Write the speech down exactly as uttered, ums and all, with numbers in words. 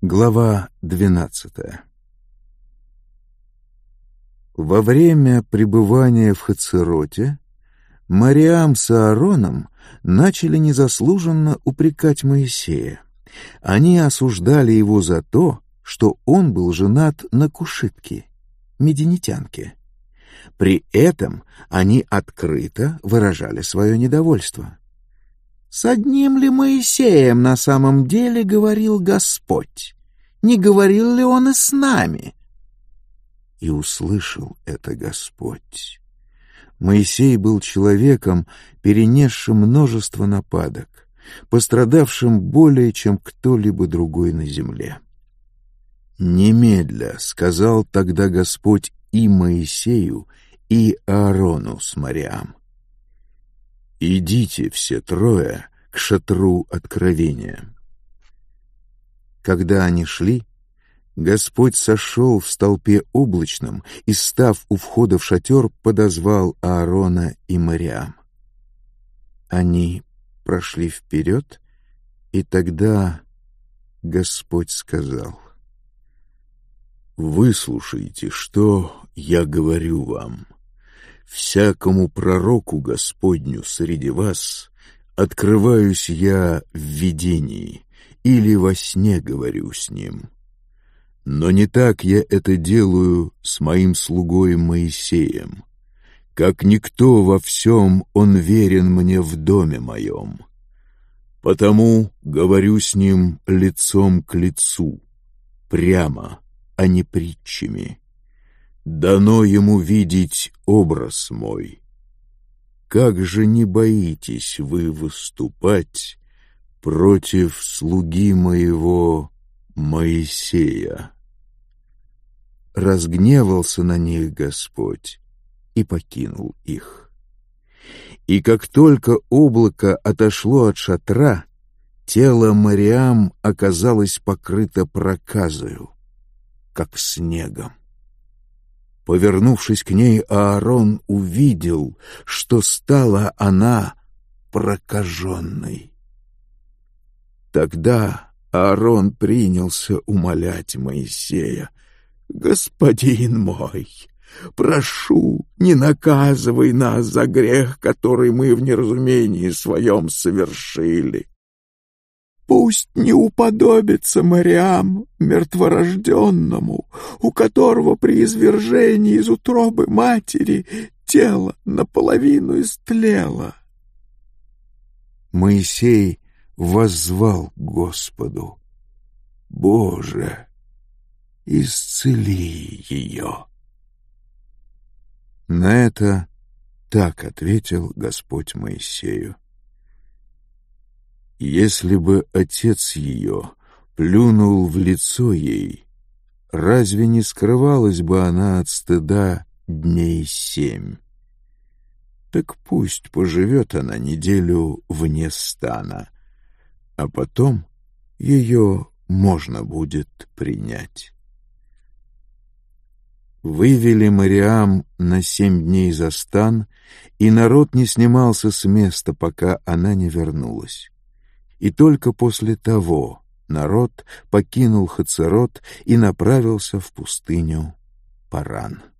Глава двенадцатая. Во время пребывания в Хацероте Мариам с Аароном начали незаслуженно упрекать Моисея. Они осуждали его за то, что он был женат на кушитке, мединитянке. При этом они открыто выражали свое недовольство. «С одним ли Моисеем на самом деле говорил Господь? Не говорил ли он и с нами?» И услышал это Господь. Моисей был человеком, перенесшим множество нападок, пострадавшим более, чем кто-либо другой на земле. «Немедля», — сказал тогда Господь и Моисею, и Аарону с Мариам: «Идите все трое к шатру откровения». Когда они шли, Господь сошел в столпе облачном и, став у входа в шатер, подозвал Аарона и Мариам. Они прошли вперед, и тогда Господь сказал: «Выслушайте, что я говорю вам. Всякому пророку Господню среди вас открываюсь я в видении или во сне говорю с ним. Но не так я это делаю с моим слугой Моисеем. Как никто во всем он верен мне в доме моем. Потому говорю с ним лицом к лицу, прямо, а не притчами. Дано ему видеть образ мой. Как же не боитесь вы выступать против слуги моего Моисея?» Разгневался на них Господь и покинул их. И как только облако отошло от шатра, тело Мариам оказалось покрыто проказою, как снегом. Повернувшись к ней, Аарон увидел, что стала она прокаженной. Тогда Аарон принялся умолять Моисея: «Господин мой, прошу, не наказывай нас за грех, который мы в неразумении своем совершили. Пусть не уподобится Мариам мертворожденному, у которого при извержении из утробы матери тело наполовину истлело». Моисей воззвал к Господу: «Боже, исцели ее». На это так ответил Господь Моисею: «Если бы отец ее плюнул в лицо ей, разве не скрывалась бы она от стыда дней семь? Так пусть поживет она неделю вне стана, а потом ее можно будет принять». Вывели Мариам на семь дней за стан, и народ не снимался с места, пока она не вернулась. И только после того народ покинул Хацерот и направился в пустыню Паран.